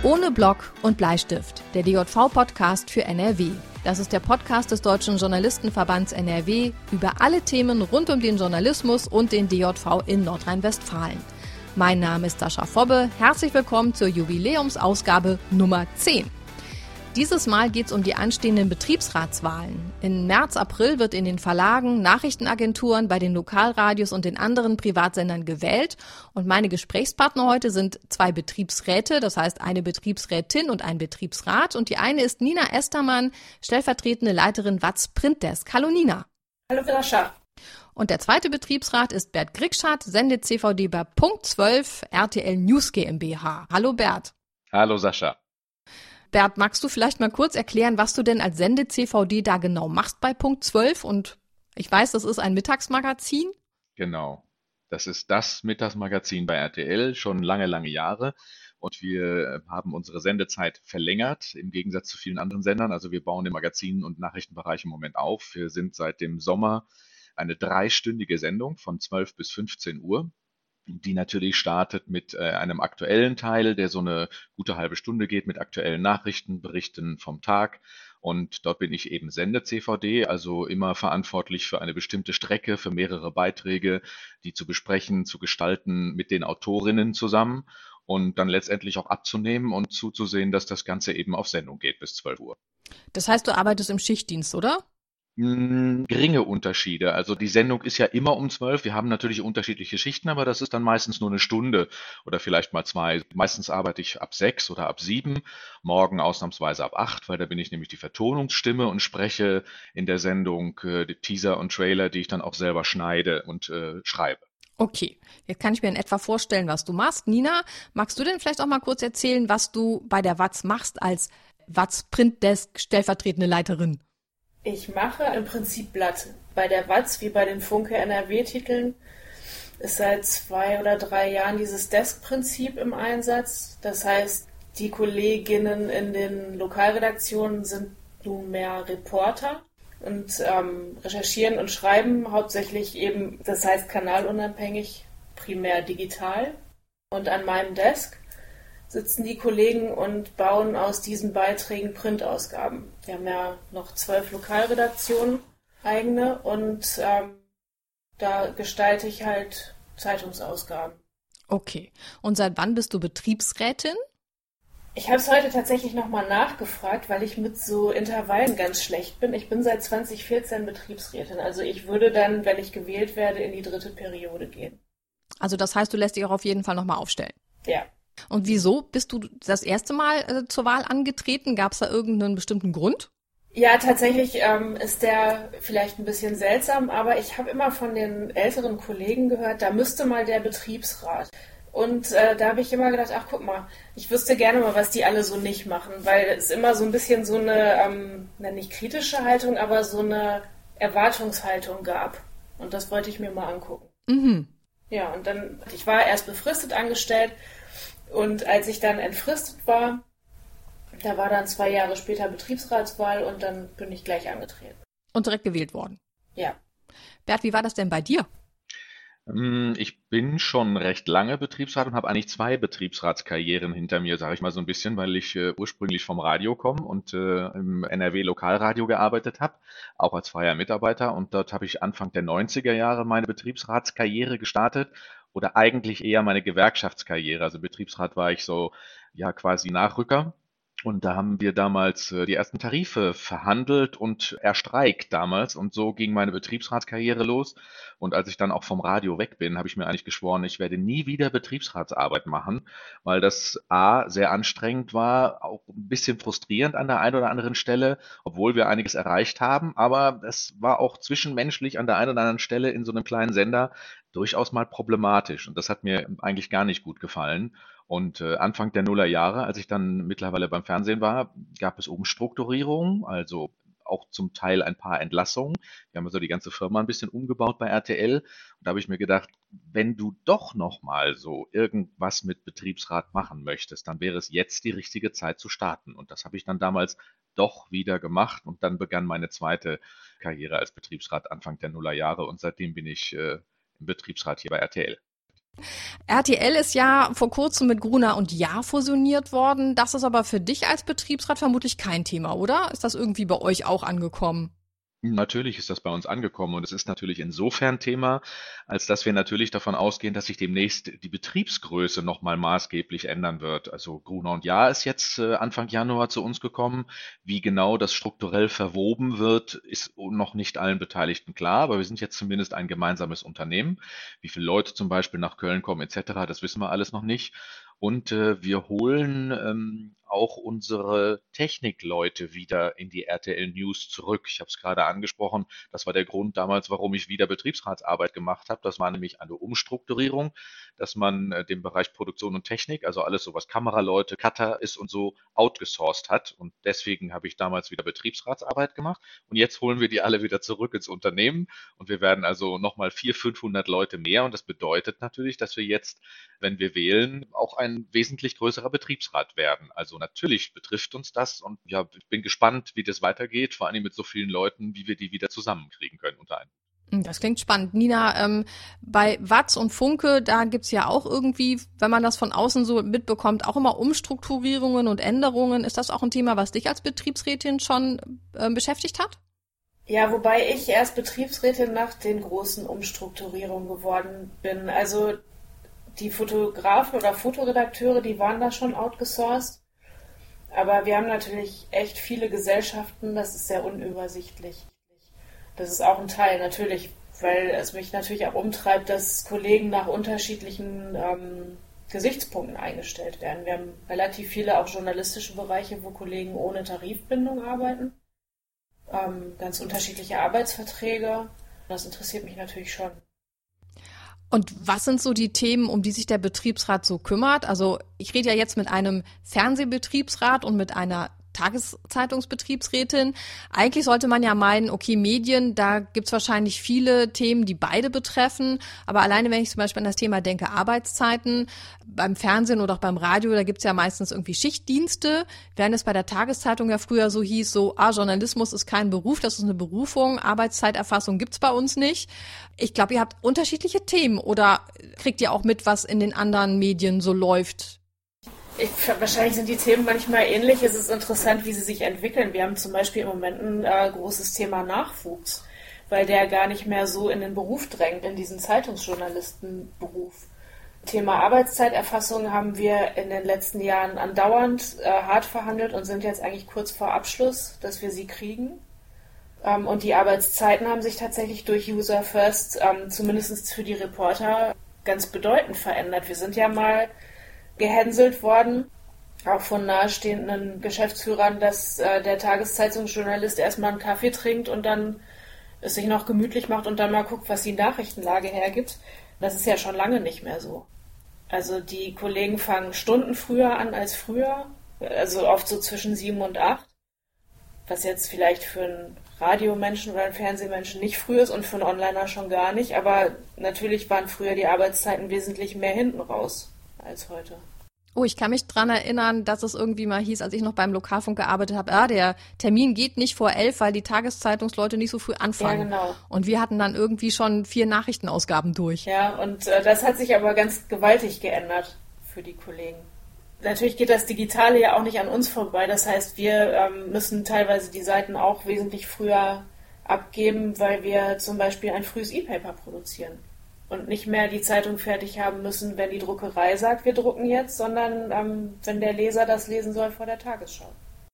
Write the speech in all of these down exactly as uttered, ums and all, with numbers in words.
Ohne Block und Bleistift, der D J V-Podcast für N R W. Das ist der Podcast des Deutschen Journalistenverbands N R W über alle Themen rund um den Journalismus und den D J V in Nordrhein-Westfalen. Mein Name ist Sascha Fobbe. Herzlich willkommen zur Jubiläumsausgabe Nummer zehn. Dieses Mal geht es um die anstehenden Betriebsratswahlen. In März, April wird in den Verlagen, Nachrichtenagenturen, bei den Lokalradios und den anderen Privatsendern gewählt. Und meine Gesprächspartner heute sind zwei Betriebsräte, das heißt eine Betriebsrätin und ein Betriebsrat. Und die eine ist Nina Estermann, stellvertretende Leiterin W A Z Printdesk. Hallo Nina. Hallo Sascha. Und der zweite Betriebsrat ist Bert Grikschat, Sende-C V D bei Punkt zwölf, R T L News GmbH. Hallo Bert. Hallo Sascha. Bert, magst du vielleicht mal kurz erklären, was du denn als Sende-C V D da genau machst bei Punkt zwölf? Und ich weiß, das ist ein Mittagsmagazin. Genau, das ist das Mittagsmagazin bei R T L, schon lange, lange Jahre. Und wir haben unsere Sendezeit verlängert, im Gegensatz zu vielen anderen Sendern. Also wir bauen den Magazin- und Nachrichtenbereich im Moment auf. Wir sind seit dem Sommer eine dreistündige Sendung von zwölf bis fünfzehn Uhr. Die natürlich startet mit äh, einem aktuellen Teil, der so eine gute halbe Stunde geht mit aktuellen Nachrichten, Berichten vom Tag. Und dort bin ich eben Sende-C V D, also immer verantwortlich für eine bestimmte Strecke, für mehrere Beiträge, die zu besprechen, zu gestalten mit den Autorinnen zusammen und dann letztendlich auch abzunehmen und zuzusehen, dass das Ganze eben auf Sendung geht bis zwölf Uhr. Das heißt, du arbeitest im Schichtdienst, oder? Geringe Unterschiede. Also die Sendung ist ja immer um zwölf. Wir haben natürlich unterschiedliche Schichten, aber das ist dann meistens nur eine Stunde oder vielleicht mal zwei. Meistens arbeite ich ab sechs oder ab sieben, morgen ausnahmsweise ab acht, weil da bin ich nämlich die Vertonungsstimme und spreche in der Sendung äh, die Teaser und Trailer, die ich dann auch selber schneide und äh, schreibe. Okay, jetzt kann ich mir in etwa vorstellen, was du machst. Nina, magst du denn vielleicht auch mal kurz erzählen, was du bei der W A Z machst als W A Z Printdesk stellvertretende Leiterin? Ich mache im Prinzip Blatt. Bei der W A Z wie bei den Funke N R W-Titeln ist seit zwei oder drei Jahren dieses Desk-Prinzip im Einsatz. Das heißt, die Kolleginnen in den Lokalredaktionen sind nunmehr Reporter und ähm, recherchieren und schreiben hauptsächlich eben, das heißt kanalunabhängig, primär digital. Und an meinem Desk sitzen die Kollegen und bauen aus diesen Beiträgen Printausgaben. Wir haben ja noch zwölf Lokalredaktionen, eigene, und ähm, da gestalte ich halt Zeitungsausgaben. Okay. Und seit wann bist du Betriebsrätin? Ich habe es heute tatsächlich nochmal nachgefragt, weil ich mit so Intervallen ganz schlecht bin. Ich bin seit zwanzig vierzehn Betriebsrätin. Also ich würde dann, wenn ich gewählt werde, in die dritte Periode gehen. Also das heißt, du lässt dich auch auf jeden Fall nochmal aufstellen? Ja. Und wieso bist du das erste Mal äh, zur Wahl angetreten? Gab es da irgendeinen bestimmten Grund? Ja, tatsächlich ähm, ist der vielleicht ein bisschen seltsam, aber ich habe immer von den älteren Kollegen gehört, da müsste mal der Betriebsrat. Und äh, da habe ich immer gedacht, ach guck mal, ich wüsste gerne mal, was die alle so nicht machen, weil es immer so ein bisschen so eine, ähm, nicht kritische Haltung, aber so eine Erwartungshaltung gab. Und das wollte ich mir mal angucken. Mhm. Ja, und dann, ich war erst befristet angestellt. Und als ich dann entfristet war, da war dann zwei Jahre später Betriebsratswahl und dann bin ich gleich angetreten. Und direkt gewählt worden? Ja. Bert, wie war das denn bei dir? Ich bin schon recht lange Betriebsrat und habe eigentlich zwei Betriebsratskarrieren hinter mir, sage ich mal so ein bisschen, weil ich äh, ursprünglich vom Radio komme und äh, im N R W Lokalradio gearbeitet habe, auch als freier Mitarbeiter. Und dort habe ich Anfang der neunziger Jahre meine Betriebsratskarriere gestartet oder eigentlich eher meine Gewerkschaftskarriere. Also Betriebsrat war ich so ja quasi Nachrücker. Und da haben wir damals äh, die ersten Tarife verhandelt und erstreikt damals. Und so ging meine Betriebsratskarriere los. Und als ich dann auch vom Radio weg bin, habe ich mir eigentlich geschworen, ich werde nie wieder Betriebsratsarbeit machen, weil das A, sehr anstrengend war, auch ein bisschen frustrierend an der einen oder anderen Stelle, obwohl wir einiges erreicht haben. Aber es war auch zwischenmenschlich an der einen oder anderen Stelle in so einem kleinen Sender durchaus mal problematisch. Und das hat mir eigentlich gar nicht gut gefallen. Und äh, Anfang der Nullerjahre, als ich dann mittlerweile beim Fernsehen war, gab es Umstrukturierungen, also auch zum Teil ein paar Entlassungen. Wir haben also die ganze Firma ein bisschen umgebaut bei R T L. Und da habe ich mir gedacht, wenn du doch nochmal so irgendwas mit Betriebsrat machen möchtest, dann wäre es jetzt die richtige Zeit zu starten. Und das habe ich dann damals doch wieder gemacht. Und dann begann meine zweite Karriere als Betriebsrat Anfang der Nullerjahre. Und seitdem bin ich äh, im Betriebsrat hier bei R T L. R T L ist ja vor kurzem mit Gruner und Jahr fusioniert worden. Das ist aber für dich als Betriebsrat vermutlich kein Thema, oder? Ist das irgendwie bei euch auch angekommen? Natürlich ist das bei uns angekommen und es ist natürlich insofern Thema, als dass wir natürlich davon ausgehen, dass sich demnächst die Betriebsgröße nochmal maßgeblich ändern wird. Also Gruner und Jahr ist jetzt äh, Anfang Januar zu uns gekommen. Wie genau das strukturell verwoben wird, ist noch nicht allen Beteiligten klar, aber wir sind jetzt zumindest ein gemeinsames Unternehmen. Wie viele Leute zum Beispiel nach Köln kommen et cetera, das wissen wir alles noch nicht. Und äh, wir holen ähm, auch unsere Technikleute wieder in die R T L News zurück. Ich habe es gerade angesprochen, das war der Grund damals, warum ich wieder Betriebsratsarbeit gemacht habe. Das war nämlich eine Umstrukturierung, dass man äh, den Bereich Produktion und Technik, also alles so was Kameraleute, Cutter ist und so, outgesourced hat. Und deswegen habe ich damals wieder Betriebsratsarbeit gemacht. Und jetzt holen wir die alle wieder zurück ins Unternehmen. Und wir werden also nochmal vierhundert, fünfhundert Leute mehr. Und das bedeutet natürlich, dass wir jetzt, wenn wir wählen, auch ein wesentlich größerer Betriebsrat werden. Also natürlich betrifft uns das und ja, ich bin gespannt, wie das weitergeht, vor allem mit so vielen Leuten, wie wir die wieder zusammenkriegen können unter einem. Das klingt spannend. Nina, ähm, bei Watz und Funke, da gibt's ja auch irgendwie, wenn man das von außen so mitbekommt, auch immer Umstrukturierungen und Änderungen. Ist das auch ein Thema, was dich als Betriebsrätin schon äh, beschäftigt hat? Ja, wobei ich erst Betriebsrätin nach den großen Umstrukturierungen geworden bin. Also die Fotografen oder Fotoredakteure, die waren da schon outgesourced. Aber wir haben natürlich echt viele Gesellschaften, das ist sehr unübersichtlich. Das ist auch ein Teil, natürlich, weil es mich natürlich auch umtreibt, dass Kollegen nach unterschiedlichen ähm, Gesichtspunkten eingestellt werden. Wir haben relativ viele auch journalistische Bereiche, wo Kollegen ohne Tarifbindung arbeiten. Ähm, ganz unterschiedliche Arbeitsverträge. Das interessiert mich natürlich schon. Und was sind so die Themen, um die sich der Betriebsrat so kümmert? Also ich rede ja jetzt mit einem Fernsehbetriebsrat und mit einer Tageszeitungsbetriebsrätin. Eigentlich sollte man ja meinen, okay, Medien, da gibt's wahrscheinlich viele Themen, die beide betreffen. Aber alleine, wenn ich zum Beispiel an das Thema denke, Arbeitszeiten, beim Fernsehen oder auch beim Radio, da gibt's ja meistens irgendwie Schichtdienste. Während es bei der Tageszeitung ja früher so hieß, so, ah, Journalismus ist kein Beruf, das ist eine Berufung, Arbeitszeiterfassung gibt's bei uns nicht. Ich glaube, ihr habt unterschiedliche Themen oder kriegt ihr auch mit, was in den anderen Medien so läuft? Ich, wahrscheinlich sind die Themen manchmal ähnlich. Es ist interessant, wie sie sich entwickeln. Wir haben zum Beispiel im Moment ein äh, großes Thema Nachwuchs, weil der gar nicht mehr so in den Beruf drängt, in diesen Zeitungsjournalistenberuf. Thema Arbeitszeiterfassung haben wir in den letzten Jahren andauernd äh, hart verhandelt und sind jetzt eigentlich kurz vor Abschluss, dass wir sie kriegen. Ähm, und die Arbeitszeiten haben sich tatsächlich durch User First, ähm, zumindest für die Reporter, ganz bedeutend verändert. Wir sind ja mal gehänselt worden, auch von nahestehenden Geschäftsführern, dass äh, der Tageszeitungsjournalist erstmal einen Kaffee trinkt und dann es sich noch gemütlich macht und dann mal guckt, was die Nachrichtenlage hergibt. Das ist ja schon lange nicht mehr so. Also die Kollegen fangen Stunden früher an als früher, also oft so zwischen sieben und acht, was jetzt vielleicht für einen Radiomenschen oder einen Fernsehmenschen nicht früh ist und für einen Onliner schon gar nicht, aber natürlich waren früher die Arbeitszeiten wesentlich mehr hinten raus als heute. Oh, ich kann mich dran erinnern, dass es irgendwie mal hieß, als ich noch beim Lokalfunk gearbeitet habe, ah, der Termin geht nicht vor elf, weil die Tageszeitungsleute nicht so früh anfangen. Ja, genau. Und wir hatten dann irgendwie schon vier Nachrichtenausgaben durch. Ja, und äh, das hat sich aber ganz gewaltig geändert für die Kollegen. Natürlich geht das Digitale ja auch nicht an uns vorbei. Das heißt, wir ähm, müssen teilweise die Seiten auch wesentlich früher abgeben, weil wir zum Beispiel ein frühes E-Paper produzieren. Und nicht mehr die Zeitung fertig haben müssen, wenn die Druckerei sagt, wir drucken jetzt, sondern ähm, wenn der Leser das lesen soll vor der Tagesschau.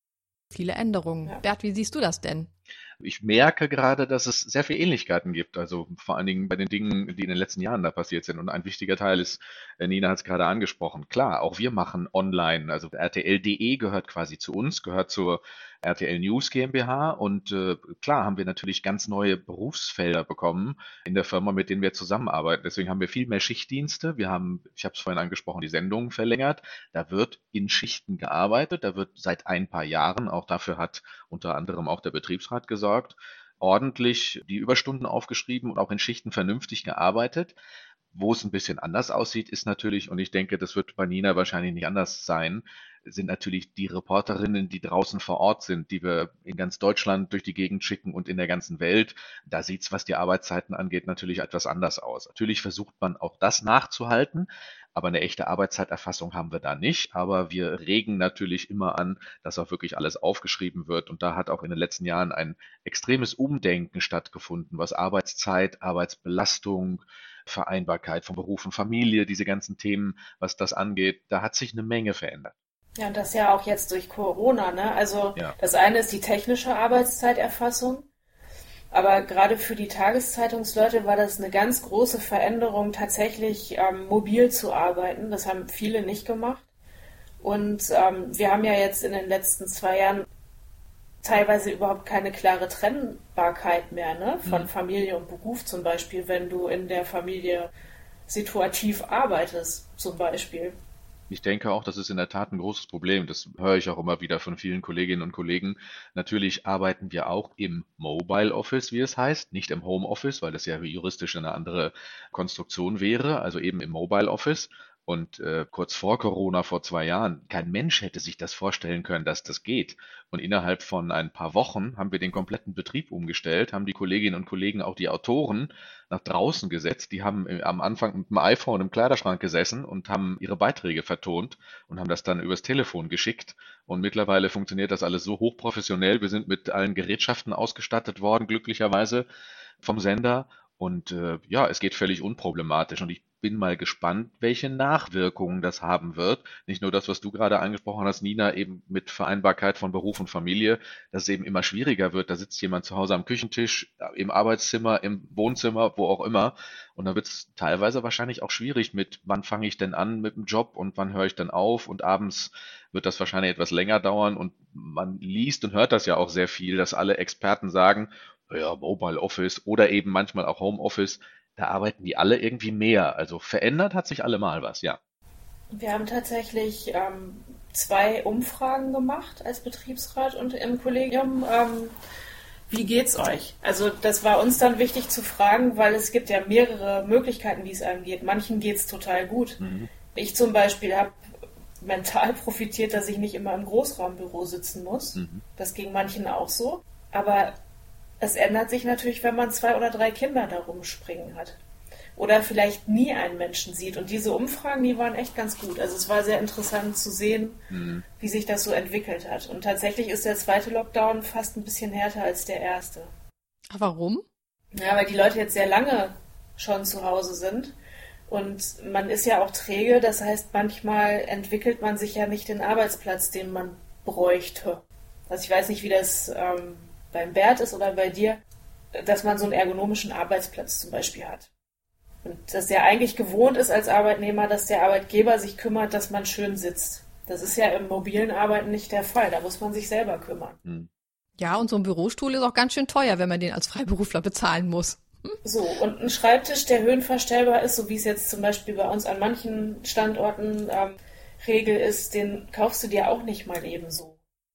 Viele Änderungen. Ja. Bert, wie siehst du das denn? Ich merke gerade, dass es sehr viele Ähnlichkeiten gibt, also vor allen Dingen bei den Dingen, die in den letzten Jahren da passiert sind. Und ein wichtiger Teil ist, Nina hat es gerade angesprochen, klar, auch wir machen online, also R T L punkt de gehört quasi zu uns, gehört zur R T L News GmbH und äh, klar haben wir natürlich ganz neue Berufsfelder bekommen in der Firma, mit denen wir zusammenarbeiten. Deswegen haben wir viel mehr Schichtdienste. Wir haben, ich habe es vorhin angesprochen, die Sendungen verlängert. Da wird in Schichten gearbeitet. Da wird seit ein paar Jahren, auch dafür hat unter anderem auch der Betriebsrat gesorgt, ordentlich die Überstunden aufgeschrieben und auch in Schichten vernünftig gearbeitet. Wo es ein bisschen anders aussieht, ist natürlich, und ich denke, das wird bei Nina wahrscheinlich nicht anders sein, sind natürlich die Reporterinnen, die draußen vor Ort sind, die wir in ganz Deutschland durch die Gegend schicken und in der ganzen Welt. Da sieht's, was die Arbeitszeiten angeht, natürlich etwas anders aus. Natürlich versucht man auch das nachzuhalten, aber eine echte Arbeitszeiterfassung haben wir da nicht. Aber wir regen natürlich immer an, dass auch wirklich alles aufgeschrieben wird. Und da hat auch in den letzten Jahren ein extremes Umdenken stattgefunden, was Arbeitszeit, Arbeitsbelastung, Vereinbarkeit von Beruf und Familie, diese ganzen Themen, was das angeht, da hat sich eine Menge verändert. Ja, und das ja auch jetzt durch Corona, ne? Also Ja. das eine ist die technische Arbeitszeiterfassung, aber gerade für die Tageszeitungsleute war das eine ganz große Veränderung, tatsächlich ähm, mobil zu arbeiten. Das haben viele nicht gemacht. Und ähm, wir haben ja jetzt in den letzten zwei Jahren teilweise überhaupt keine klare Trennbarkeit mehr, ne? Von Mhm. Familie und Beruf zum Beispiel, wenn du in der Familie situativ arbeitest, zum Beispiel. Ich denke auch, das ist in der Tat ein großes Problem. Das höre ich auch immer wieder von vielen Kolleginnen und Kollegen. Natürlich arbeiten wir auch im Mobile Office, wie es heißt, nicht im Home Office, weil das ja juristisch eine andere Konstruktion wäre, also eben im Mobile Office. Und äh, kurz vor Corona, vor zwei Jahren, kein Mensch hätte sich das vorstellen können, dass das geht. Und innerhalb von ein paar Wochen haben wir den kompletten Betrieb umgestellt, haben die Kolleginnen und Kollegen, auch die Autoren, nach draußen gesetzt. Die haben äh, am Anfang mit dem iPhone im Kleiderschrank gesessen und haben ihre Beiträge vertont und haben das dann übers Telefon geschickt. Und mittlerweile funktioniert das alles so hochprofessionell. Wir sind mit allen Gerätschaften ausgestattet worden, glücklicherweise vom Sender. Und äh, ja, es geht völlig unproblematisch. Und ich bin mal gespannt, welche Nachwirkungen das haben wird. Nicht nur das, was du gerade angesprochen hast, Nina, eben mit Vereinbarkeit von Beruf und Familie, dass es eben immer schwieriger wird. Da sitzt jemand zu Hause am Küchentisch, im Arbeitszimmer, im Wohnzimmer, wo auch immer. Und dann wird es teilweise wahrscheinlich auch schwierig mit, wann fange ich denn an mit dem Job und wann höre ich dann auf. Und abends wird das wahrscheinlich etwas länger dauern. Und man liest und hört das ja auch sehr viel, dass alle Experten sagen, ja, Mobile Office oder eben manchmal auch Home Office, da arbeiten die alle irgendwie mehr. Also verändert hat sich allemal was, ja. Wir haben tatsächlich ähm, zwei Umfragen gemacht als Betriebsrat und im Kollegium. Ähm, wie geht's euch? Also das war uns dann wichtig zu fragen, weil es gibt ja mehrere Möglichkeiten, wie es einem geht. Manchen geht's total gut. Mhm. Ich zum Beispiel habe mental profitiert, dass ich nicht immer im Großraumbüro sitzen muss. Mhm. Das ging manchen auch so. Aber es ändert sich natürlich, wenn man zwei oder drei Kinder da rumspringen hat. Oder vielleicht nie einen Menschen sieht. Und diese Umfragen, die waren echt ganz gut. Also es war sehr interessant zu sehen, Mhm. wie sich das so entwickelt hat. Und tatsächlich ist der zweite Lockdown fast ein bisschen härter als der erste. Warum? Ja, weil die Leute jetzt sehr lange schon zu Hause sind. Und man ist ja auch träge. Das heißt, manchmal entwickelt man sich ja nicht den Arbeitsplatz, den man bräuchte. Also ich weiß nicht, wie das ähm, beim Bert ist oder bei dir, dass man so einen ergonomischen Arbeitsplatz zum Beispiel hat. Und dass der eigentlich gewohnt ist als Arbeitnehmer, dass der Arbeitgeber sich kümmert, dass man schön sitzt. Das ist ja im mobilen Arbeiten nicht der Fall. Da muss man sich selber kümmern. Mhm. Ja, und so ein Bürostuhl ist auch ganz schön teuer, wenn man den als Freiberufler bezahlen muss. So, und ein Schreibtisch, der höhenverstellbar ist, so wie es jetzt zum Beispiel bei uns an manchen Standorten ähm, Regel ist, den kaufst du dir auch nicht mal ebenso.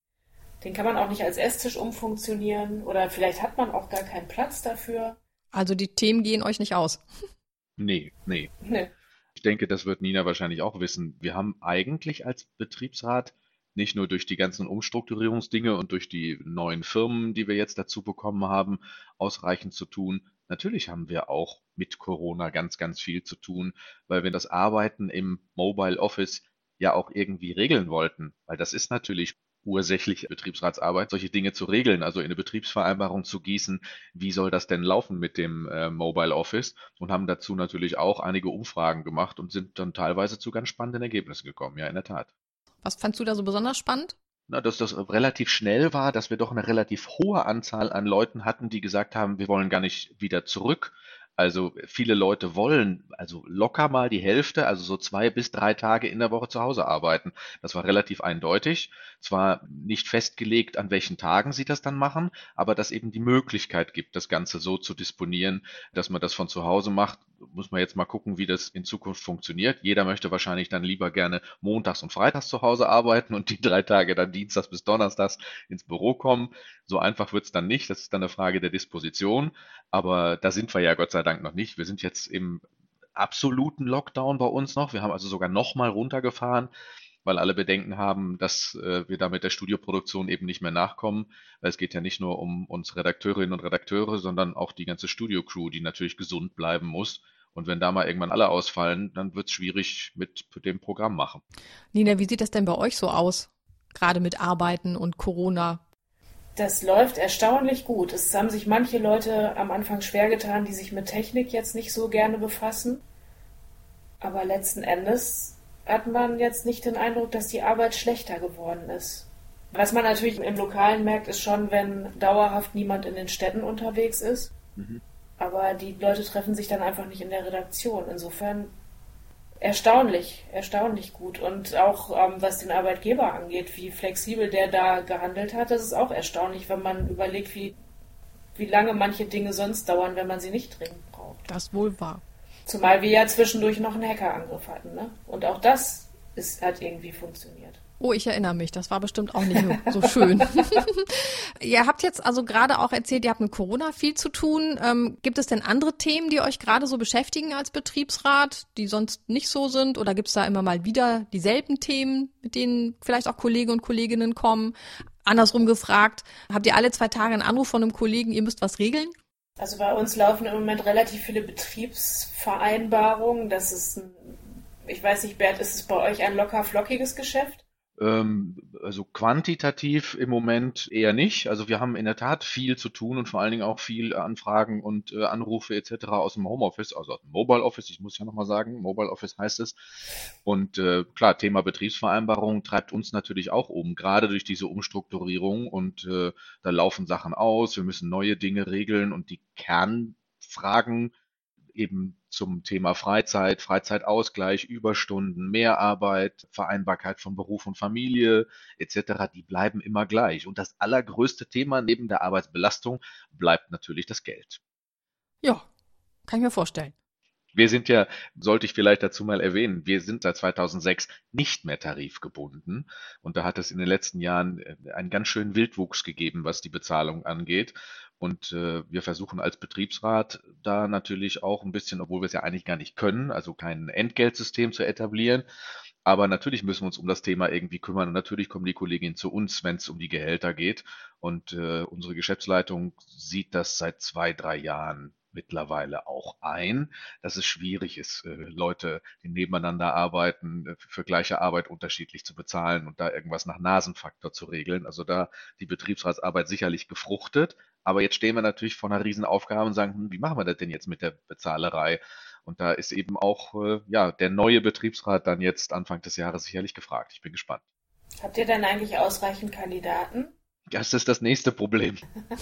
Den kann man auch nicht als Esstisch umfunktionieren oder vielleicht hat man auch gar keinen Platz dafür. Also die Themen gehen euch nicht aus. Nee, nee. Nö. Ich denke, das wird Nina wahrscheinlich auch wissen. Wir haben eigentlich als Betriebsrat nicht nur durch die ganzen Umstrukturierungsdinge und durch die neuen Firmen, die wir jetzt dazu bekommen haben, ausreichend zu tun. Natürlich haben wir auch mit Corona ganz, ganz viel zu tun, weil wir das Arbeiten im Mobile Office ja auch irgendwie regeln wollten, weil das ist natürlich ursächlich Betriebsratsarbeit, solche Dinge zu regeln, also in eine Betriebsvereinbarung zu gießen, wie soll das denn laufen mit dem äh, Mobile Office, und haben dazu natürlich auch einige Umfragen gemacht und sind dann teilweise zu ganz spannenden Ergebnissen gekommen, ja, in der Tat. Was fandst du da so besonders spannend? Na, dass das relativ schnell war, dass wir doch eine relativ hohe Anzahl an Leuten hatten, die gesagt haben, wir wollen gar nicht wieder zurück. Also viele Leute wollen also locker mal die Hälfte, also so zwei bis drei Tage in der Woche zu Hause arbeiten. Das war relativ eindeutig. Zwar nicht festgelegt, an welchen Tagen sie das dann machen, aber dass eben die Möglichkeit gibt, das Ganze so zu disponieren, dass man das von zu Hause macht. Muss man jetzt mal gucken, wie das in Zukunft funktioniert. Jeder möchte wahrscheinlich dann lieber gerne montags und freitags zu Hause arbeiten und die drei Tage dann dienstags bis donnerstags ins Büro kommen. So einfach wird's dann nicht. Das ist dann eine Frage der Disposition. Aber da sind wir ja Gott sei Dank noch nicht. Wir sind jetzt im absoluten Lockdown bei uns noch. Wir haben also sogar noch mal runtergefahren, weil alle Bedenken haben, dass äh, wir da mit der Studioproduktion eben nicht mehr nachkommen. Weil es geht ja nicht nur um uns Redakteurinnen und Redakteure, sondern auch die ganze Studio-Crew, die natürlich gesund bleiben muss. Und wenn da mal irgendwann alle ausfallen, dann wird es schwierig mit dem Programm machen. Nina, wie sieht das denn bei euch so aus? Gerade mit Arbeiten und Corona? Das läuft erstaunlich gut. Es haben sich manche Leute am Anfang schwer getan, die sich mit Technik jetzt nicht so gerne befassen. Aber letzten Endes hat man jetzt nicht den Eindruck, dass die Arbeit schlechter geworden ist. Was man natürlich im Lokalen merkt, ist schon, wenn dauerhaft niemand in den Städten unterwegs ist. Mhm. Aber die Leute treffen sich dann einfach nicht in der Redaktion. Insofern erstaunlich, erstaunlich gut. Und auch ähm, was den Arbeitgeber angeht, wie flexibel der da gehandelt hat, das ist auch erstaunlich, wenn man überlegt, wie, wie lange manche Dinge sonst dauern, wenn man sie nicht dringend braucht. Das wohl wahr. Zumal wir ja zwischendurch noch einen Hackerangriff hatten, ne? Und auch das ist, hat irgendwie funktioniert. Oh, ich erinnere mich, das war bestimmt auch nicht so schön. Ihr habt jetzt also gerade auch erzählt, ihr habt mit Corona viel zu tun. Ähm, gibt es denn andere Themen, die euch gerade so beschäftigen als Betriebsrat, die sonst nicht so sind? Oder gibt es da immer mal wieder dieselben Themen, mit denen vielleicht auch Kollegen und Kolleginnen kommen? Andersrum gefragt, habt ihr alle zwei Tage einen Anruf von einem Kollegen, ihr müsst was regeln? Also bei uns laufen im Moment relativ viele Betriebsvereinbarungen. Das ist ein, ich weiß nicht, Bert, ist es bei euch ein locker flockiges Geschäft? Also quantitativ im Moment eher nicht. Also wir haben in der Tat viel zu tun und vor allen Dingen auch viel Anfragen und äh, Anrufe et cetera aus dem Homeoffice, also aus dem Mobile Office, ich muss ja nochmal sagen, Mobile Office heißt es. Und äh, klar, Thema Betriebsvereinbarung treibt uns natürlich auch um, gerade durch diese Umstrukturierung und äh, da laufen Sachen aus, wir müssen neue Dinge regeln und die Kernfragen eben zum Thema Freizeit, Freizeitausgleich, Überstunden, Mehrarbeit, Vereinbarkeit von Beruf und Familie et cetera, die bleiben immer gleich. Und das allergrößte Thema neben der Arbeitsbelastung bleibt natürlich das Geld. Ja, kann ich mir vorstellen. Wir sind ja, sollte ich vielleicht dazu mal erwähnen, wir sind seit zweitausendsechs nicht mehr tarifgebunden und da hat es in den letzten Jahren einen ganz schönen Wildwuchs gegeben, was die Bezahlung angeht. Und äh, wir versuchen als Betriebsrat da natürlich auch ein bisschen, obwohl wir es ja eigentlich gar nicht können, also kein Entgeltsystem zu etablieren. Aber natürlich müssen wir uns um das Thema irgendwie kümmern. Und natürlich kommen die Kolleginnen zu uns, wenn es um die Gehälter geht. Und äh, unsere Geschäftsleitung sieht das seit zwei, drei Jahren mittlerweile auch ein, dass es schwierig ist, äh, Leute, die nebeneinander arbeiten, äh, für gleiche Arbeit unterschiedlich zu bezahlen und da irgendwas nach Nasenfaktor zu regeln. Also da die Betriebsratsarbeit sicherlich gefruchtet. Aber jetzt stehen wir natürlich vor einer Riesenaufgabe und sagen, hm, wie machen wir das denn jetzt mit der Bezahlerei? Und da ist eben auch äh, ja der neue Betriebsrat dann jetzt Anfang des Jahres sicherlich gefragt. Ich bin gespannt. Habt ihr denn eigentlich ausreichend Kandidaten? Das ist das nächste Problem.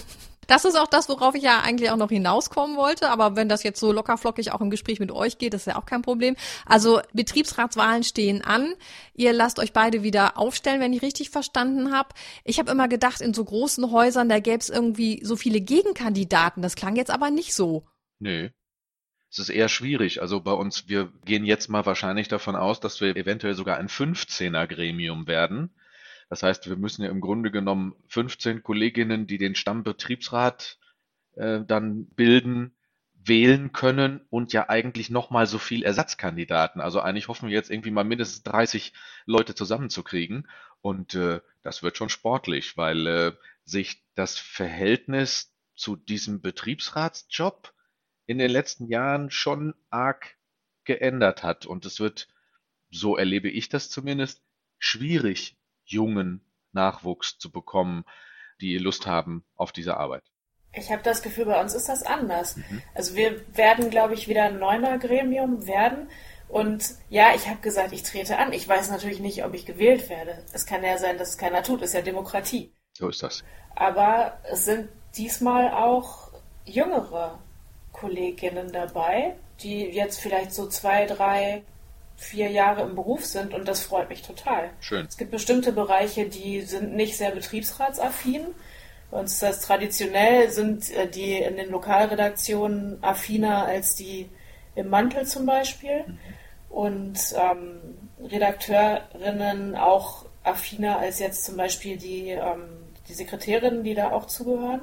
Das ist auch das, worauf ich ja eigentlich auch noch hinauskommen wollte. Aber wenn das jetzt so lockerflockig auch im Gespräch mit euch geht, ist ja auch kein Problem. Also Betriebsratswahlen stehen an. Ihr lasst euch beide wieder aufstellen, wenn ich richtig verstanden habe. Ich habe immer gedacht, in so großen Häusern, da gäbe es irgendwie so viele Gegenkandidaten. Das klang jetzt aber nicht so. Nö. Es ist eher schwierig. Also bei uns, wir gehen jetzt mal wahrscheinlich davon aus, dass wir eventuell sogar ein fünfzehner-Gremium werden. Das heißt, wir müssen ja im Grunde genommen fünfzehn Kolleginnen, die den Stammbetriebsrat äh, dann bilden, wählen können und ja eigentlich nochmal so viel Ersatzkandidaten. Also eigentlich hoffen wir jetzt irgendwie mal mindestens dreißig Leute zusammenzukriegen. Und äh, das wird schon sportlich, weil äh, sich das Verhältnis zu diesem Betriebsratsjob in den letzten Jahren schon arg geändert hat. Und es wird, so erlebe ich das zumindest, schwierig, jungen Nachwuchs zu bekommen, die Lust haben auf diese Arbeit. Ich habe das Gefühl, bei uns ist das anders. Mhm. Also wir werden, glaube ich, wieder ein Neuner-Gremium werden. Und ja, ich habe gesagt, ich trete an. Ich weiß natürlich nicht, ob ich gewählt werde. Es kann ja sein, dass es keiner tut. Es ist ja Demokratie. So ist das. Aber es sind diesmal auch jüngere Kolleginnen dabei, die jetzt vielleicht so zwei, drei, vier Jahre im Beruf sind und das freut mich total. Schön. Es gibt bestimmte Bereiche, die sind nicht sehr betriebsratsaffin. Bei uns ist das traditionell, sind die in den Lokalredaktionen affiner als die im Mantel zum Beispiel. Mhm. Und ähm, Redakteurinnen auch affiner als jetzt zum Beispiel die, ähm, die Sekretärinnen, die da auch zugehören.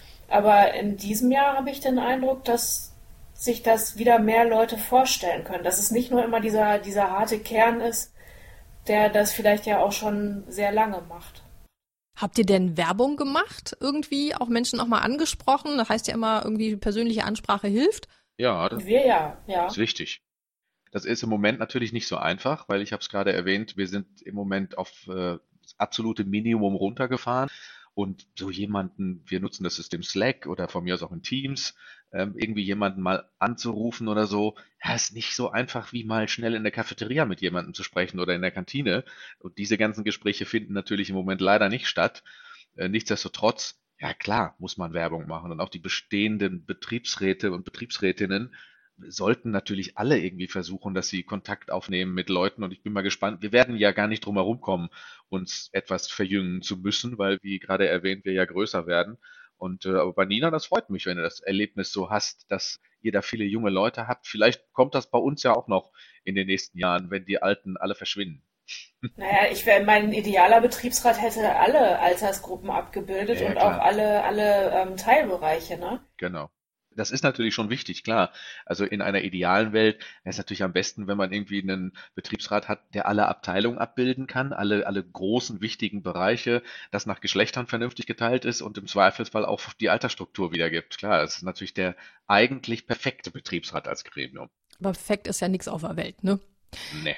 Aber in diesem Jahr habe ich den Eindruck, dass sich das wieder mehr Leute vorstellen können. Dass es nicht nur immer dieser, dieser harte Kern ist, der das vielleicht ja auch schon sehr lange macht. Habt ihr denn Werbung gemacht? Irgendwie auch Menschen auch mal angesprochen? Das heißt ja immer, irgendwie persönliche Ansprache hilft. Ja, das Wir ja, ja. ist wichtig. Das ist im Moment natürlich nicht so einfach, weil ich habe es gerade erwähnt, wir sind im Moment auf äh, das absolute Minimum runtergefahren und so jemanden, wir nutzen das System Slack oder von mir aus auch in Teams, ähm, irgendwie jemanden mal anzurufen oder so, ja, ist nicht so einfach wie mal schnell in der Cafeteria mit jemandem zu sprechen oder in der Kantine. Und diese ganzen Gespräche finden natürlich im Moment leider nicht statt. Äh, nichtsdestotrotz, ja klar, muss man Werbung machen und auch die bestehenden Betriebsräte und Betriebsrätinnen sollten natürlich alle irgendwie versuchen, dass sie Kontakt aufnehmen mit Leuten und ich bin mal gespannt. Wir werden ja gar nicht drum herum kommen, uns etwas verjüngen zu müssen, weil, wie gerade erwähnt, wir ja größer werden. Und äh, aber bei Nina, das freut mich, wenn du das Erlebnis so hast, dass ihr da viele junge Leute habt. Vielleicht kommt das bei uns ja auch noch in den nächsten Jahren, wenn die Alten alle verschwinden. Naja, ich wäre, mein idealer Betriebsrat hätte alle Altersgruppen abgebildet Ja, ja, und auch klar. alle, alle ähm, Teilbereiche, ne? Genau. Das ist natürlich schon wichtig, klar. Also in einer idealen Welt wäre es natürlich am besten, wenn man irgendwie einen Betriebsrat hat, der alle Abteilungen abbilden kann, alle, alle großen, wichtigen Bereiche, das nach Geschlechtern vernünftig geteilt ist und im Zweifelsfall auch die Altersstruktur wiedergibt. Klar, das ist natürlich der eigentlich perfekte Betriebsrat als Gremium. Aber perfekt ist ja nichts auf der Welt, ne? Nee.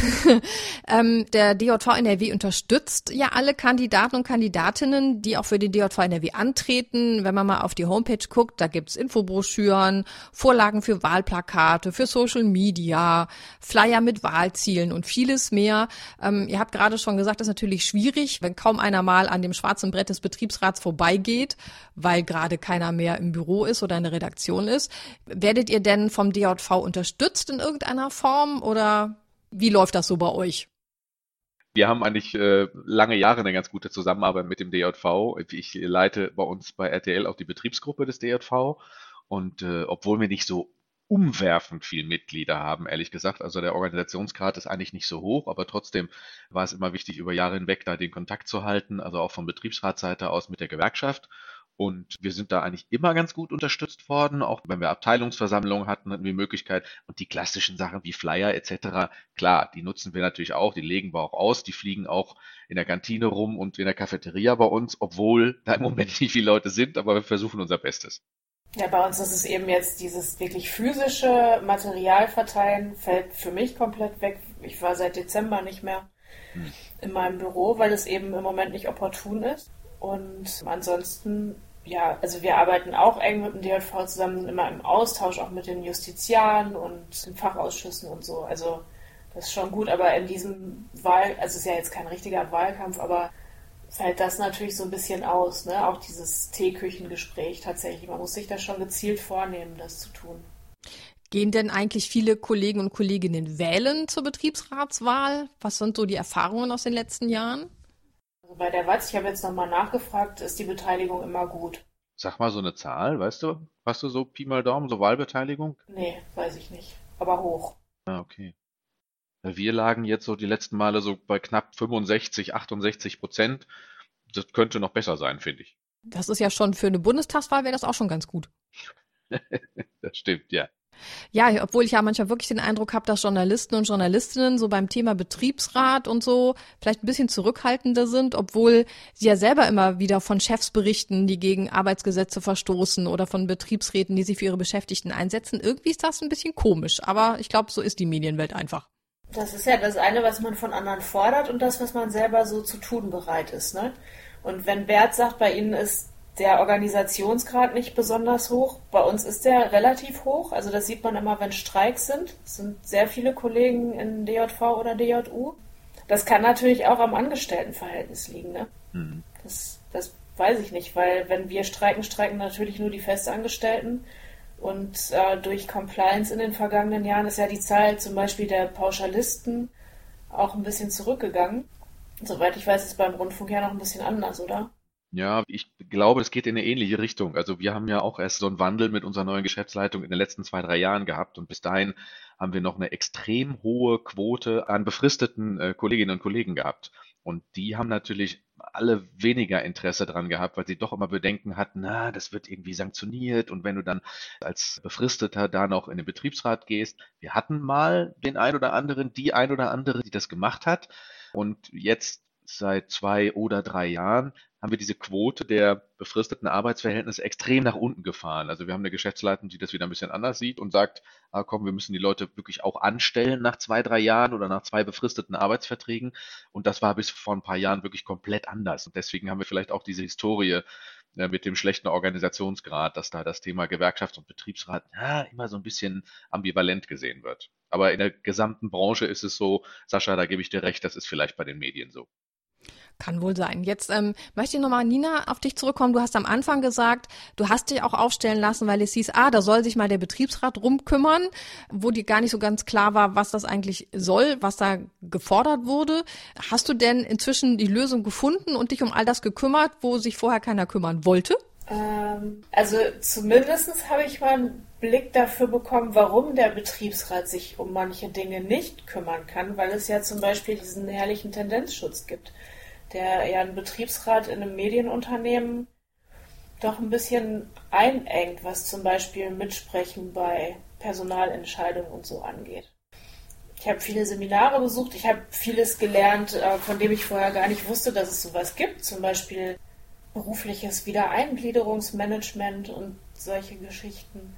ähm, der D J V N R W unterstützt ja alle Kandidaten und Kandidatinnen, die auch für den D J V N R W antreten. Wenn man mal auf die Homepage guckt, da gibt's Infobroschüren, Vorlagen für Wahlplakate, für Social Media, Flyer mit Wahlzielen und vieles mehr. Ähm, ihr habt gerade schon gesagt, das ist natürlich schwierig, wenn kaum einer mal an dem schwarzen Brett des Betriebsrats vorbeigeht, weil gerade keiner mehr im Büro ist oder in der Redaktion ist. Werdet ihr denn vom D J V unterstützt in irgendeiner Form oder wie läuft das so bei euch? Wir haben eigentlich äh, lange Jahre eine ganz gute Zusammenarbeit mit dem D J V. Ich leite bei uns bei R T L auch die Betriebsgruppe des D J V und äh, obwohl wir nicht so umwerfend viel Mitglieder haben, ehrlich gesagt, also der Organisationsgrad ist eigentlich nicht so hoch, aber trotzdem war es immer wichtig, über Jahre hinweg da den Kontakt zu halten, also auch von Betriebsratsseite aus mit der Gewerkschaft. Und wir sind da eigentlich immer ganz gut unterstützt worden, auch wenn wir Abteilungsversammlungen hatten, hatten wir die Möglichkeit. Und die klassischen Sachen wie Flyer et cetera, klar, die nutzen wir natürlich auch, die legen wir auch aus, die fliegen auch in der Kantine rum und in der Cafeteria bei uns, obwohl da im Moment nicht viele Leute sind, aber wir versuchen unser Bestes. Ja, bei uns ist es eben jetzt dieses wirklich physische Materialverteilen fällt für mich komplett weg. Ich war seit Dezember nicht mehr Hm. in meinem Büro, weil es eben im Moment nicht opportun ist. Und ansonsten, ja, also wir arbeiten auch eng mit dem D J V zusammen, sind immer im Austausch, auch mit den Justiziaren und den Fachausschüssen und so. Also das ist schon gut, aber in diesem Wahl, also es ist ja jetzt kein richtiger Wahlkampf, aber fällt das natürlich so ein bisschen aus, ne? Auch dieses Teeküchengespräch tatsächlich. Man muss sich das schon gezielt vornehmen, das zu tun. Gehen denn eigentlich viele Kollegen und Kolleginnen wählen zur Betriebsratswahl? Was sind so die Erfahrungen aus den letzten Jahren? Also bei der Watz, ich habe jetzt nochmal nachgefragt, ist die Beteiligung immer gut? Sag mal so eine Zahl, weißt du? Hast du so Pi mal Daumen, so Wahlbeteiligung? Nee, weiß ich nicht. Aber hoch. Ah, okay. Wir lagen jetzt so die letzten Male so bei knapp fünfundsechzig, achtundsechzig Prozent. Das könnte noch besser sein, finde ich. Das ist ja schon für eine Bundestagswahl wäre das auch schon ganz gut. Das stimmt, ja. Ja, obwohl ich ja manchmal wirklich den Eindruck habe, dass Journalisten und Journalistinnen so beim Thema Betriebsrat und so vielleicht ein bisschen zurückhaltender sind, obwohl sie ja selber immer wieder von Chefs berichten, die gegen Arbeitsgesetze verstoßen oder von Betriebsräten, die sich für ihre Beschäftigten einsetzen. Irgendwie ist das ein bisschen komisch, aber ich glaube, so ist die Medienwelt einfach. Das ist ja das eine, was man von anderen fordert und das, was man selber so zu tun bereit ist, ne? Und wenn Bert sagt, bei Ihnen ist der Organisationsgrad nicht besonders hoch, bei uns ist der relativ hoch. Also das sieht man immer, wenn Streiks sind. Es sind sehr viele Kollegen in D J V oder D J U. Das kann natürlich auch am Angestelltenverhältnis liegen, ne? Mhm. Das, das weiß ich nicht, weil wenn wir streiken, streiken natürlich nur die Festangestellten. Und äh, durch Compliance in den vergangenen Jahren ist ja die Zahl zum Beispiel der Pauschalisten auch ein bisschen zurückgegangen. Soweit ich weiß, ist es beim Rundfunk ja noch ein bisschen anders, oder? Ja, ich glaube, es geht in eine ähnliche Richtung. Also wir haben ja auch erst so einen Wandel mit unserer neuen Geschäftsleitung in den letzten zwei, drei Jahren gehabt und bis dahin haben wir noch eine extrem hohe Quote an befristeten äh, Kolleginnen und Kollegen gehabt. Und die haben natürlich alle weniger Interesse dran gehabt, weil sie doch immer Bedenken hatten, na, das wird irgendwie sanktioniert und wenn du dann als Befristeter da noch in den Betriebsrat gehst. Wir hatten mal den ein oder anderen, die ein oder andere, die das gemacht hat und jetzt seit zwei oder drei Jahren haben wir diese Quote der befristeten Arbeitsverhältnisse extrem nach unten gefahren. Also wir haben eine Geschäftsleitung, die das wieder ein bisschen anders sieht und sagt, ah, komm, wir müssen die Leute wirklich auch anstellen nach zwei, drei Jahren oder nach zwei befristeten Arbeitsverträgen. Und das war bis vor ein paar Jahren wirklich komplett anders. Und deswegen haben wir vielleicht auch diese Historie äh, mit dem schlechten Organisationsgrad, dass da das Thema Gewerkschafts- und Betriebsrat ja, immer so ein bisschen ambivalent gesehen wird. Aber in der gesamten Branche ist es so, Sascha, da gebe ich dir recht, das ist vielleicht bei den Medien so. Kann wohl sein. Jetzt ähm, möchte ich nochmal, Nina, auf dich zurückkommen. Du hast am Anfang gesagt, du hast dich auch aufstellen lassen, weil es hieß, ah, da soll sich mal der Betriebsrat rumkümmern, wo dir gar nicht so ganz klar war, was das eigentlich soll, was da gefordert wurde. Hast du denn inzwischen die Lösung gefunden und dich um all das gekümmert, wo sich vorher keiner kümmern wollte? Ähm, also zumindest habe ich mal einen Blick dafür bekommen, warum der Betriebsrat sich um manche Dinge nicht kümmern kann, weil es ja zum Beispiel diesen herrlichen Tendenzschutz gibt, der ja einen Betriebsrat in einem Medienunternehmen doch ein bisschen einengt, was zum Beispiel Mitsprechen bei Personalentscheidungen und so angeht. Ich habe viele Seminare besucht, ich habe vieles gelernt, von dem ich vorher gar nicht wusste, dass es sowas gibt, zum Beispiel berufliches Wiedereingliederungsmanagement und solche Geschichten.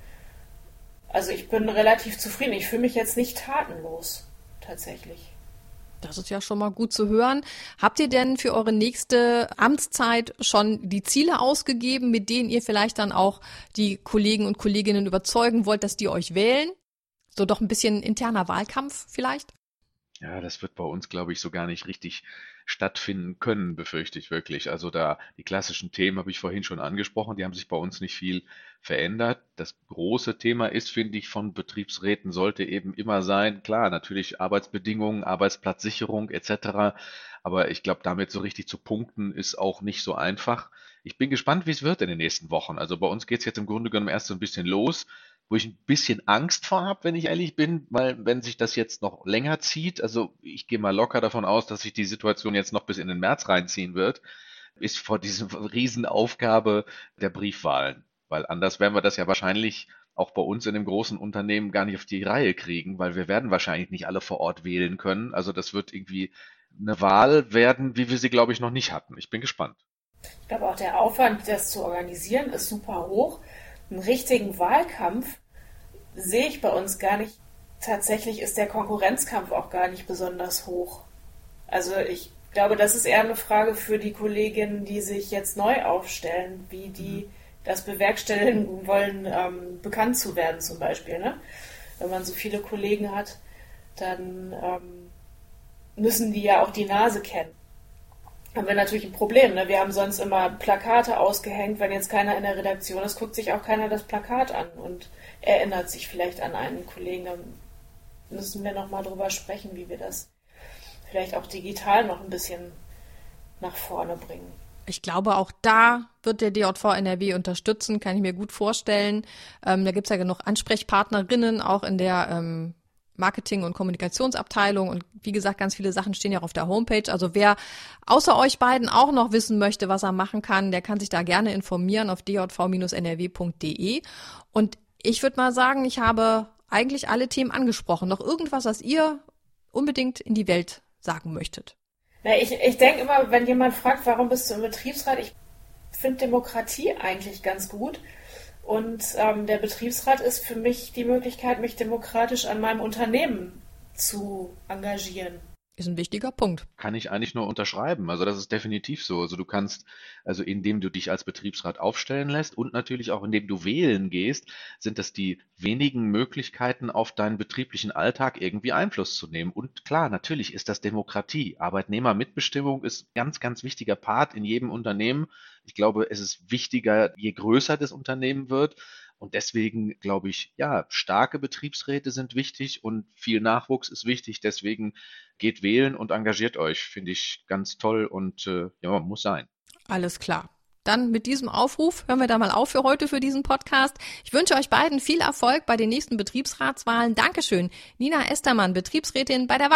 Also ich bin relativ zufrieden, ich fühle mich jetzt nicht tatenlos, tatsächlich. Das ist ja schon mal gut zu hören. Habt ihr denn für eure nächste Amtszeit schon die Ziele ausgegeben, mit denen ihr vielleicht dann auch die Kollegen und Kolleginnen überzeugen wollt, dass die euch wählen? So doch ein bisschen interner Wahlkampf vielleicht? Ja, das wird bei uns, glaube ich, so gar nicht richtig stattfinden können, befürchte ich wirklich. Also da die klassischen Themen habe ich vorhin schon angesprochen, die haben sich bei uns nicht viel verändert. Das große Thema ist, finde ich, von Betriebsräten sollte eben immer sein, klar, natürlich Arbeitsbedingungen, Arbeitsplatzsicherung et cetera. Aber ich glaube, damit so richtig zu punkten, ist auch nicht so einfach. Ich bin gespannt, wie es wird in den nächsten Wochen. Also bei uns geht es jetzt im Grunde genommen erst so ein bisschen los, wo ich ein bisschen Angst vor habe, wenn ich ehrlich bin, weil wenn sich das jetzt noch länger zieht, also ich gehe mal locker davon aus, dass sich die Situation jetzt noch bis in den März reinziehen wird, ist vor dieser Riesenaufgabe der Briefwahlen. Weil anders werden wir das ja wahrscheinlich auch bei uns in dem großen Unternehmen gar nicht auf die Reihe kriegen, weil wir werden wahrscheinlich nicht alle vor Ort wählen können. Also das wird irgendwie eine Wahl werden, wie wir sie, glaube ich, noch nicht hatten. Ich bin gespannt. Ich glaube auch der Aufwand, das zu organisieren, ist super hoch. Einen richtigen Wahlkampf sehe ich bei uns gar nicht. Tatsächlich ist der Konkurrenzkampf auch gar nicht besonders hoch. Also ich glaube, das ist eher eine Frage für die Kolleginnen, die sich jetzt neu aufstellen, wie die das bewerkstelligen wollen, ähm, bekannt zu werden zum Beispiel. Ne? Wenn man so viele Kollegen hat, dann ähm, müssen die ja auch die Nase kennen. Haben wir natürlich ein Problem. Ne? Wir haben sonst immer Plakate ausgehängt. Wenn jetzt keiner in der Redaktion ist, guckt sich auch keiner das Plakat an und erinnert sich vielleicht an einen Kollegen. Dann müssen wir nochmal drüber sprechen, wie wir das vielleicht auch digital noch ein bisschen nach vorne bringen. Ich glaube, auch da wird der D J V N R W unterstützen, kann ich mir gut vorstellen. Ähm, da gibt's ja genug Ansprechpartnerinnen, auch in der ähm, Marketing- und Kommunikationsabteilung und wie gesagt, ganz viele Sachen stehen ja auch auf der Homepage. Also wer außer euch beiden auch noch wissen möchte, was er machen kann, der kann sich da gerne informieren auf d j v Bindestrich n r w punkt d e. Und ich würde mal sagen, ich habe eigentlich alle Themen angesprochen. Noch irgendwas, was ihr unbedingt in die Welt sagen möchtet? Na, ich ich denke immer, wenn jemand fragt, warum bist du im Betriebsrat, ich finde Demokratie eigentlich ganz gut. Und ähm, der Betriebsrat ist für mich die Möglichkeit, mich demokratisch an meinem Unternehmen zu engagieren. Ist ein wichtiger Punkt. Kann ich eigentlich nur unterschreiben. Also das ist definitiv so. Also du kannst, also indem du dich als Betriebsrat aufstellen lässt und natürlich auch indem du wählen gehst, sind das die wenigen Möglichkeiten, auf deinen betrieblichen Alltag irgendwie Einfluss zu nehmen. Und klar, natürlich ist das Demokratie. Arbeitnehmermitbestimmung ist ein ganz, ganz wichtiger Part in jedem Unternehmen. Ich glaube, es ist wichtiger, je größer das Unternehmen wird. Und deswegen glaube ich, ja, starke Betriebsräte sind wichtig und viel Nachwuchs ist wichtig. Deswegen geht wählen und engagiert euch. Finde ich ganz toll und äh, ja, muss sein. Alles klar. Dann mit diesem Aufruf hören wir da mal auf für heute für diesen Podcast. Ich wünsche euch beiden viel Erfolg bei den nächsten Betriebsratswahlen. Dankeschön. Nina Estermann, Betriebsrätin bei der W A Z.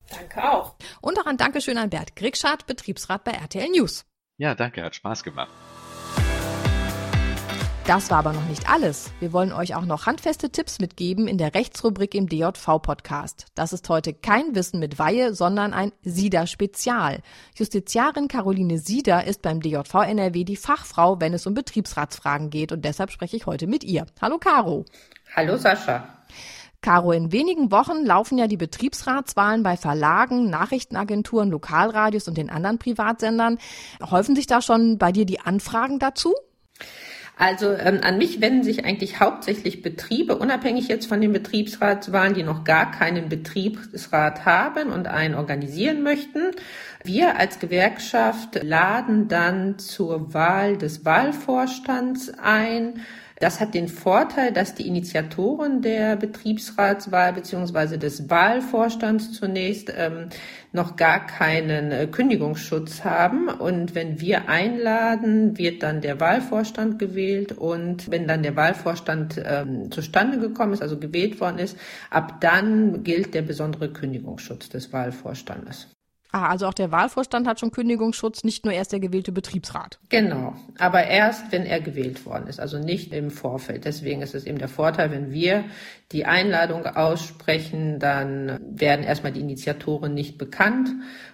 Danke auch. Und auch ein Dankeschön an Bert Grigschardt, Betriebsrat bei R T L News. Ja, danke, hat Spaß gemacht. Das war aber noch nicht alles. Wir wollen euch auch noch handfeste Tipps mitgeben in der Rechtsrubrik im D J V-Podcast. Das ist heute kein Wissen mit Weihe, sondern ein SIDA-Spezial. Justiziarin Caroline Sieder ist beim D J V N R W die Fachfrau, wenn es um Betriebsratsfragen geht. Und deshalb spreche ich heute mit ihr. Hallo Caro. Hallo Sascha. Caro, in wenigen Wochen laufen ja die Betriebsratswahlen bei Verlagen, Nachrichtenagenturen, Lokalradios und den anderen Privatsendern. Häufen sich da schon bei dir die Anfragen dazu? Also ähm, an mich wenden sich eigentlich hauptsächlich Betriebe, unabhängig jetzt von den Betriebsratswahlen, die noch gar keinen Betriebsrat haben und einen organisieren möchten. Wir als Gewerkschaft laden dann zur Wahl des Wahlvorstands ein. Das hat den Vorteil, dass die Initiatoren der Betriebsratswahl bzw. des Wahlvorstands zunächst ähm, noch gar keinen äh, Kündigungsschutz haben. Und wenn wir einladen, wird dann der Wahlvorstand gewählt. Und wenn dann der Wahlvorstand ähm, zustande gekommen ist, also gewählt worden ist, ab dann gilt der besondere Kündigungsschutz des Wahlvorstandes. Ah, also auch der Wahlvorstand hat schon Kündigungsschutz, nicht nur erst der gewählte Betriebsrat. Genau, aber erst, wenn er gewählt worden ist, also nicht im Vorfeld. Deswegen ist es eben der Vorteil, wenn wir die Einladung aussprechen, dann werden erstmal die Initiatoren nicht bekannt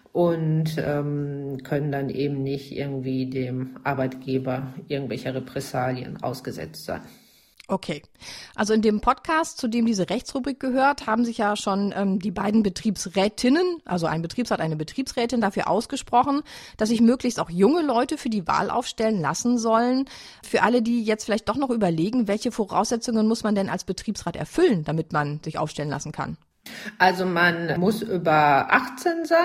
und ähm, können dann eben nicht irgendwie dem Arbeitgeber irgendwelcher Repressalien ausgesetzt sein. Okay, also in dem Podcast, zu dem diese Rechtsrubrik gehört, haben sich ja schon ähm, die beiden Betriebsrätinnen, also ein Betriebsrat, eine Betriebsrätin, dafür ausgesprochen, dass sich möglichst auch junge Leute für die Wahl aufstellen lassen sollen. Für alle, die jetzt vielleicht doch noch überlegen, welche Voraussetzungen muss man denn als Betriebsrat erfüllen, damit man sich aufstellen lassen kann? Also man muss über achtzehn sein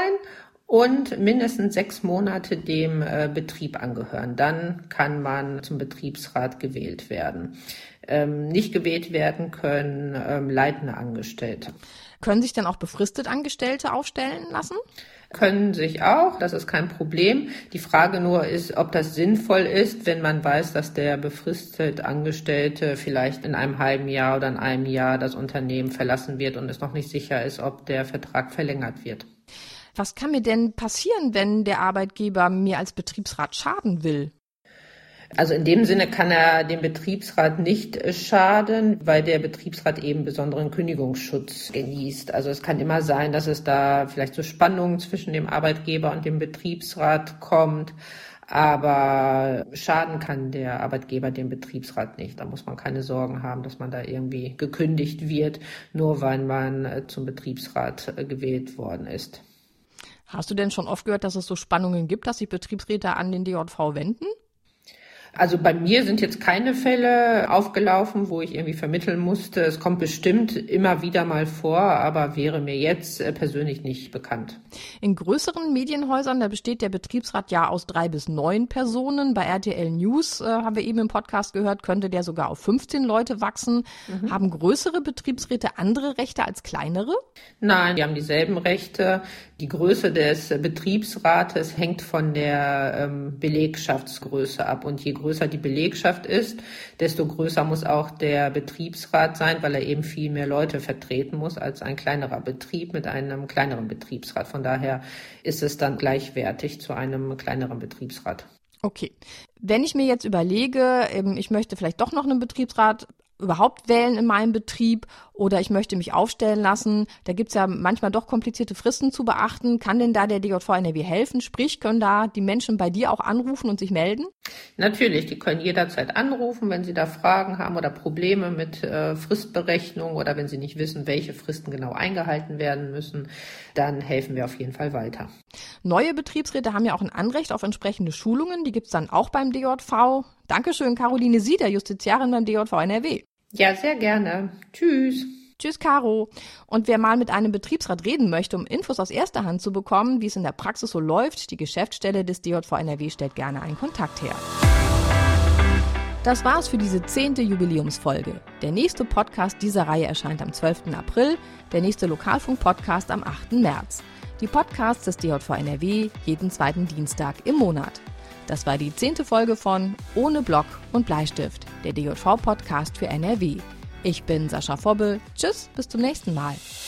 und mindestens sechs Monate dem äh, Betrieb angehören. Dann kann man zum Betriebsrat gewählt werden. Ähm, nicht gewählt werden können ähm, leitende Angestellte. Können sich dann auch befristet Angestellte aufstellen lassen? Können sich auch, das ist kein Problem. Die Frage nur ist, ob das sinnvoll ist, wenn man weiß, dass der befristet Angestellte vielleicht in einem halben Jahr oder in einem Jahr das Unternehmen verlassen wird und es noch nicht sicher ist, ob der Vertrag verlängert wird. Was kann mir denn passieren, wenn der Arbeitgeber mir als Betriebsrat schaden will? Also in dem Sinne kann er dem Betriebsrat nicht schaden, weil der Betriebsrat eben besonderen Kündigungsschutz genießt. Also es kann immer sein, dass es da vielleicht zu Spannungen zwischen dem Arbeitgeber und dem Betriebsrat kommt. Aber schaden kann der Arbeitgeber dem Betriebsrat nicht. Da muss man keine Sorgen haben, dass man da irgendwie gekündigt wird, nur weil man zum Betriebsrat gewählt worden ist. Hast du denn schon oft gehört, dass es so Spannungen gibt, dass sich Betriebsräte an den D J V wenden? Also bei mir sind jetzt keine Fälle aufgelaufen, wo ich irgendwie vermitteln musste. Es kommt bestimmt immer wieder mal vor, aber wäre mir jetzt persönlich nicht bekannt. In größeren Medienhäusern, da besteht der Betriebsrat ja aus drei bis neun Personen. Bei R T L News, äh, haben wir eben im Podcast gehört, könnte der sogar auf fünfzehn Leute wachsen. Mhm. Haben größere Betriebsräte andere Rechte als kleinere? Nein, die haben dieselben Rechte. Die Größe des Betriebsrates hängt von der ähm, Belegschaftsgröße ab. Und je größer die Belegschaft ist, desto größer muss auch der Betriebsrat sein, weil er eben viel mehr Leute vertreten muss als ein kleinerer Betrieb mit einem kleineren Betriebsrat. Von daher ist es dann gleichwertig zu einem kleineren Betriebsrat. Okay. Wenn ich mir jetzt überlege, ich möchte vielleicht doch noch einen Betriebsrat überhaupt wählen in meinem Betrieb oder ich möchte mich aufstellen lassen, da gibt's ja manchmal doch komplizierte Fristen zu beachten. Kann denn da der D J V N R W helfen? Sprich, können da die Menschen bei dir auch anrufen und sich melden? Natürlich, die können jederzeit anrufen, wenn sie da Fragen haben oder Probleme mit äh, Fristberechnung oder wenn sie nicht wissen, welche Fristen genau eingehalten werden müssen, dann helfen wir auf jeden Fall weiter. Neue Betriebsräte haben ja auch ein Anrecht auf entsprechende Schulungen, die gibt's dann auch beim D J V. Dankeschön, Caroline Sieder, Justiziarin beim D J V N R W. Ja, sehr gerne. Tschüss. Tschüss, Caro. Und wer mal mit einem Betriebsrat reden möchte, um Infos aus erster Hand zu bekommen, wie es in der Praxis so läuft, die Geschäftsstelle des D J V N R W stellt gerne einen Kontakt her. Das war's für diese zehnte Jubiläumsfolge. Der nächste Podcast dieser Reihe erscheint am zwölften April, der nächste Lokalfunk-Podcast am achten März. Die Podcasts des D J V N R W jeden zweiten Dienstag im Monat. Das war die zehnte Folge von Ohne Block und Bleistift, der D J V-Podcast für N R W. Ich bin Sascha Vobbe. Tschüss, bis zum nächsten Mal.